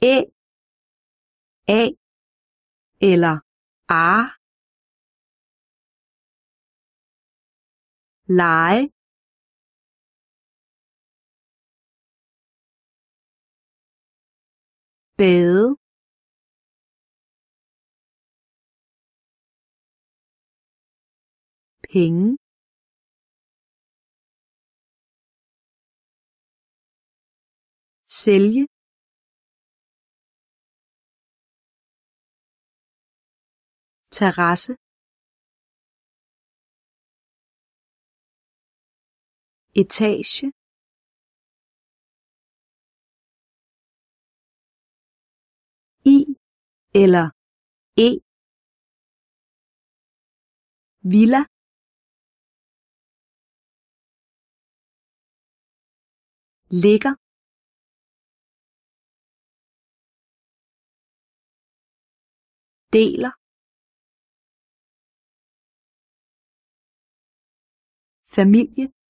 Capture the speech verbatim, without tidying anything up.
æ, a eller a. Lege, bade, penge, sælge, terrasse, etage, i eller e, villa, ligger, deler, familie,